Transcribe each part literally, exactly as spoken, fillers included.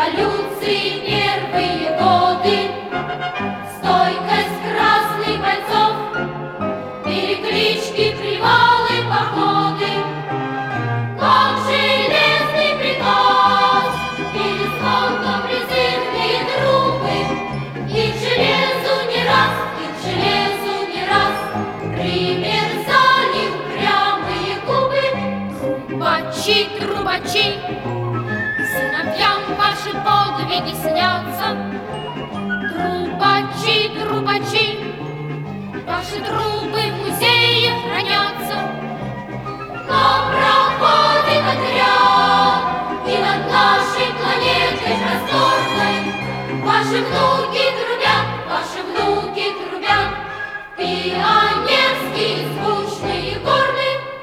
революции первые годы, стойкость красных бойцов, переклички, привалы, походы, как железный приказ, перед звонком призывные трубы, и к железу не раз, и к железу не раз примерзали упрямые губы. Трубачи, трубачи, сыновьям ваши подвиги снятся. Трубачи, трубачи, ваши трубы в музее хранятся. Но проходит отряд, и над нашей планетой просторной ваши внуки трубят, ваши внуки трубят пионерские звучные горны.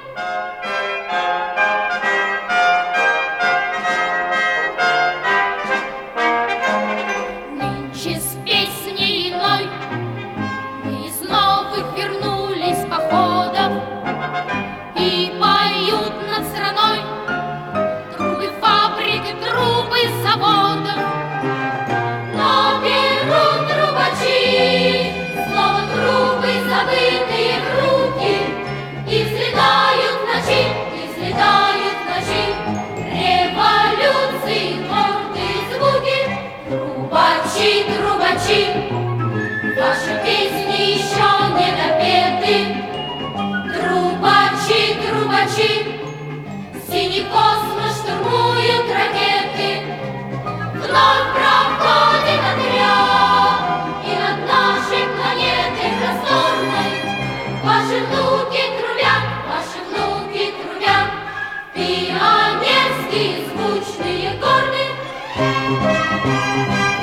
Нынче с песней иной мы из новых вернулись с походов и поют над страной трубы фабрик и трубы заводов. Но берут трубачи снова трубы, забытые в руки, и взлетают в ночи, и взлетают в ночи революции гордые звуки. Трубачи, трубачи, ваши песни еще не допеты. Трубачи, трубачи, синий космос штурмуют ракеты. Вновь проходит отряд, и над нашей планетой просторной ваши внуки трубят, ваши внуки трубят пионерские звучные горны.